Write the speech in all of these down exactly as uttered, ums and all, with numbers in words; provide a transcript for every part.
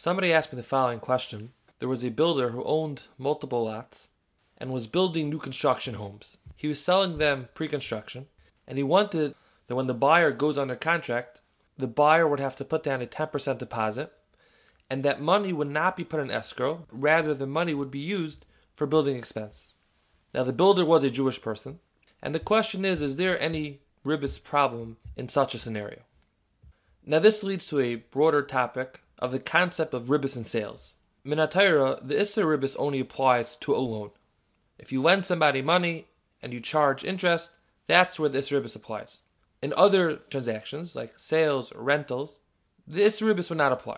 Somebody asked me the following question. There was a builder who owned multiple lots and was building new construction homes. He was selling them pre-construction, and he wanted that when the buyer goes under contract, the buyer would have to put down a ten percent deposit, and that money would not be put in escrow, rather the money would be used for building expense. Now the builder was a Jewish person, and the question is, is there any ribis problem in such a scenario? Now this leads to a broader topic of the concept of ribis in sales. Min HaTorah, the Isser ribis only applies to a loan. If you lend somebody money and you charge interest, that's where the Isser ribis applies. In other transactions, like sales or rentals, the Isser ribis would not apply.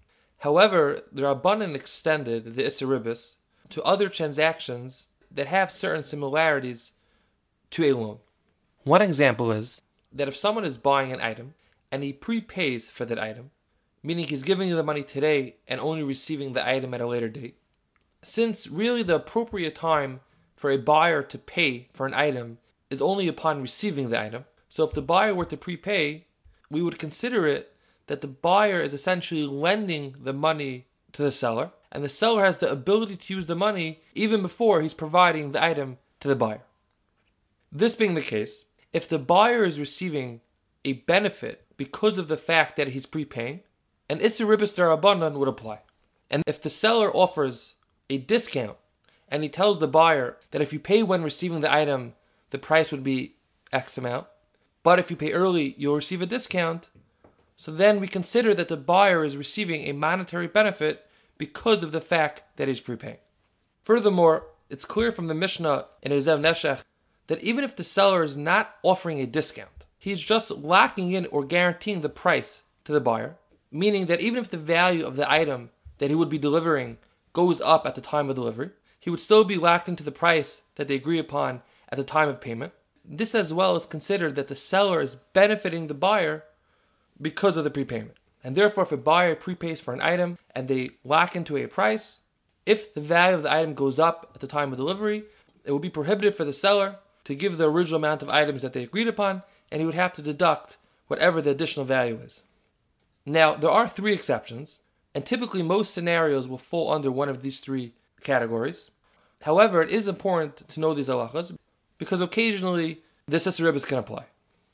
However, the Rabbanan extended the Isser ribis to other transactions that have certain similarities to a loan. One example is that if someone is buying an item and he prepays for that item, meaning he's giving you the money today and only receiving the item at a later date, since really the appropriate time for a buyer to pay for an item is only upon receiving the item, so if the buyer were to prepay, we would consider it that the buyer is essentially lending the money to the seller, and the seller has the ability to use the money even before he's providing the item to the buyer. This being the case, if the buyer is receiving a benefit because of the fact that he's prepaying, an Isser ribis d'Rabbanan would apply. And if the seller offers a discount and he tells the buyer that if you pay when receiving the item, the price would be X amount, but if you pay early, you'll receive a discount, so then we consider that the buyer is receiving a monetary benefit because of the fact that he's prepaying. Furthermore, it's clear from the Mishnah in Ezev Neshech that even if the seller is not offering a discount, he's just locking in or guaranteeing the price to the buyer, meaning that even if the value of the item that he would be delivering goes up at the time of delivery, he would still be locked into the price that they agree upon at the time of payment. This as well is considered that the seller is benefiting the buyer because of the prepayment. And therefore, if a buyer prepays for an item and they lock into a price, if the value of the item goes up at the time of delivery, it will be prohibited for the seller to give the original amount of items that they agreed upon, and he would have to deduct whatever the additional value is. Now, there are three exceptions, and typically most scenarios will fall under one of these three categories. However, it is important to know these halachas because occasionally this Isser ribis can apply.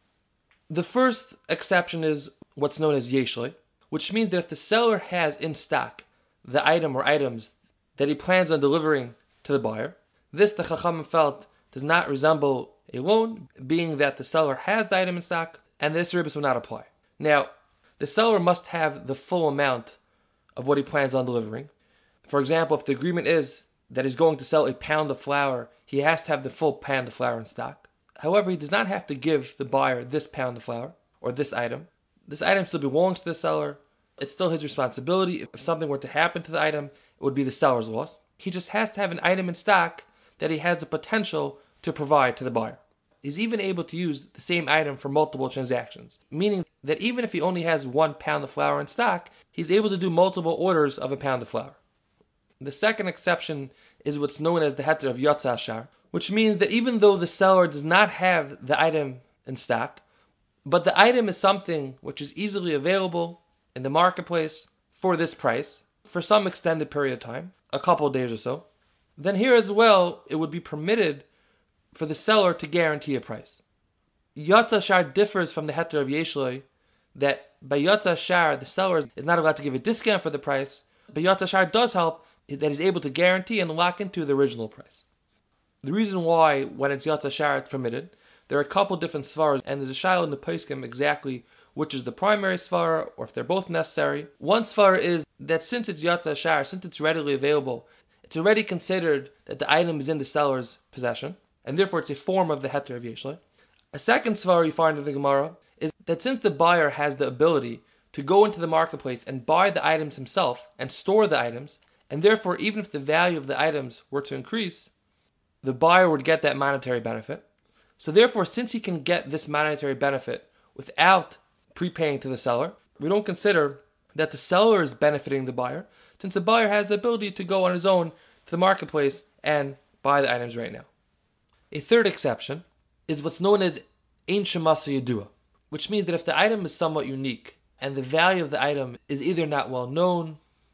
The first exception is what's known as yeshloi, which means that if the seller has in stock the item or items that he plans on delivering to the buyer, this, the Chachamim felt, does not resemble a loan, being that the seller has the item in stock, and the Isser ribis will not apply. Now, the seller must have the full amount of what he plans on delivering. For example, if the agreement is that he's going to sell a pound of flour, he has to have the full pound of flour in stock. However, he does not have to give the buyer this pound of flour or this item. This item still belongs to the seller. It's still his responsibility. If something were to happen to the item, it would be the seller's loss. He just has to have an item in stock that he has the potential to provide to the buyer. He's even able to use the same item for multiple transactions, meaning that even if he only has one pound of flour in stock, he's able to do multiple orders of a pound of flour. The second exception is what's known as the heter of Yotza Ashar, which means that even though the seller does not have the item in stock, but the item is something which is easily available in the marketplace for this price, for some extended period of time, a couple of days or so, then here as well, it would be permitted for the seller to guarantee a price. Yotza Ashar differs from the heter of Yeshloi, that by Yotza Ashar, the seller is not allowed to give a discount for the price, but Yotza Ashar does help that he's able to guarantee and lock into the original price. The reason why, when it's Yotza Ashar, it's permitted, there are a couple different svaras, and there's a shaila in the poskim exactly which is the primary svara, or if they're both necessary. One svara is that since it's Yotza Ashar, since it's readily available, it's already considered that the item is in the seller's possession, and therefore it's a form of the heter of Yeshloi. A second svara you find in the Gemara is that since the buyer has the ability to go into the marketplace and buy the items himself and store the items, and therefore even if the value of the items were to increase, the buyer would get that monetary benefit. So therefore, since he can get this monetary benefit without prepaying to the seller, we don't consider that the seller is benefiting the buyer, since the buyer has the ability to go on his own to the marketplace and buy the items right now. A third exception is what's known as Ein Shemasa Yedua, which means that if the item is somewhat unique and the value of the item is either not well known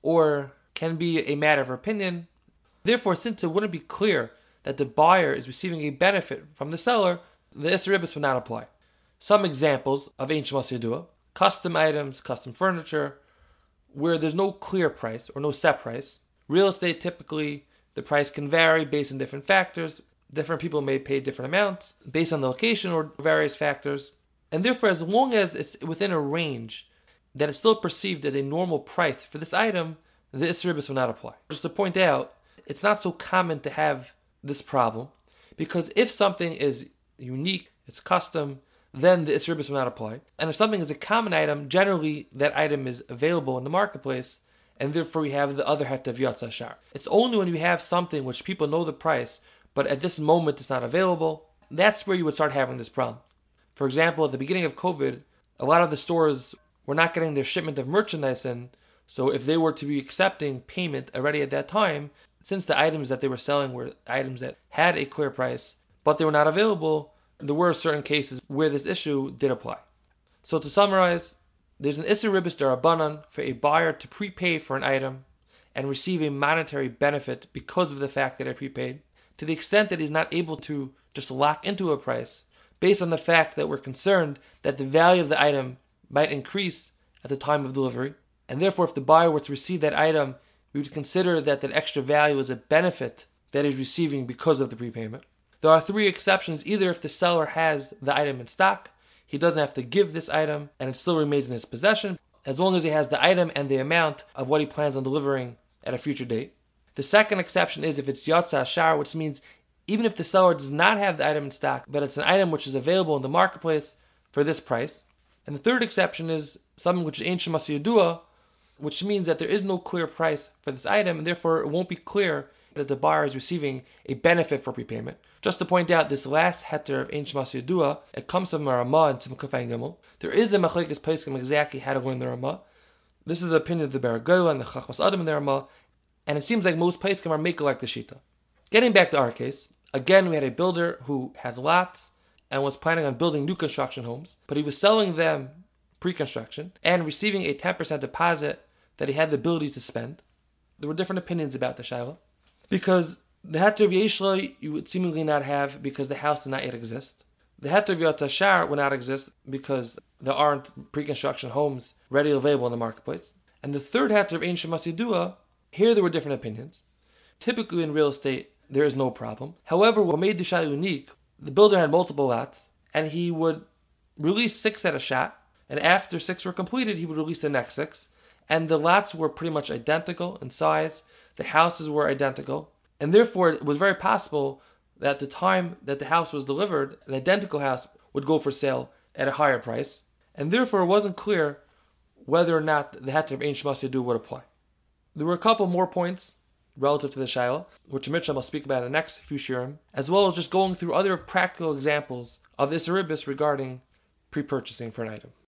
or can be a matter of opinion. Therefore, since it wouldn't be clear that the buyer is receiving a benefit from the seller, the Isser Ribbis would not apply. Some examples of Ein Shemas Yadua: custom items, custom furniture, where there's no clear price or no set price. Real estate, typically, the price can vary based on different factors. Different people may pay different amounts based on the location or various factors. And therefore, as long as it's within a range that is still perceived as a normal price for this item, the Isser Ribbis will not apply. Just to point out, it's not so common to have this problem, because if something is unique, it's custom, then the Isser Ribbis will not apply. And if something is a common item, generally that item is available in the marketplace, and therefore we have the other het of Yatsa Shar. It's only when you have something which people know the price, but at this moment it's not available, that's where you would start having this problem. For example, at the beginning of COVID, a lot of the stores were not getting their shipment of merchandise in, so if they were to be accepting payment already at that time, since the items that they were selling were items that had a clear price, but they were not available, there were certain cases where this issue did apply. So to summarize, there's an Isser Ribbis Darabanan for a buyer to prepay for an item and receive a monetary benefit because of the fact that it prepaid, to the extent that he's not able to just lock into a price based on the fact that we're concerned that the value of the item might increase at the time of delivery. And therefore, if the buyer were to receive that item, we would consider that that extra value is a benefit that he's receiving because of the prepayment. There are three exceptions: either if the seller has the item in stock, he doesn't have to give this item and it still remains in his possession, as long as he has the item and the amount of what he plans on delivering at a future date. The second exception is if it's Yatsa Shar, which means even if the seller does not have the item in stock, but it's an item which is available in the marketplace for this price. And the third exception is something which is Ein Shemas Yadua, which means that there is no clear price for this item, and therefore it won't be clear that the buyer is receiving a benefit for prepayment. Just to point out, this last heter of Ein Shemas Yadua, it comes from a Ramah and Tzim Kufay Gimel. There is a Machlekes Poskim exactly how to learn the Ramah. This is the opinion of the Baragola and the Chachmas Adam in the Ramah, and it seems like most Poskim are making like the Shita. Getting back to our case, again we had a builder who had lots and was planning on building new construction homes, but he was selling them pre-construction and receiving a ten percent deposit that he had the ability to spend. There were different opinions about the Shaila, because the heter of Yeshla you would seemingly not have because the house did not yet exist. The heter of Yatsa Shar would not exist because there aren't pre-construction homes readily available in the marketplace. And the third heter of Ein Shemas Yadua, here there were different opinions. Typically in real estate, there is no problem. However, what made the Shaila unique, the builder had multiple lots, and he would release six at a shot, and after six were completed, he would release the next six. And the lots were pretty much identical in size, the houses were identical, and therefore it was very possible that at the time that the house was delivered, an identical house would go for sale at a higher price, and therefore it wasn't clear whether or not the heter of Ein Shemas Yadua would apply. There were a couple more points relative to the Shaila, which Mitchell will speak about in the next few shirim, as well as just going through other practical examples of this Isser Ribbis regarding pre-purchasing for an item.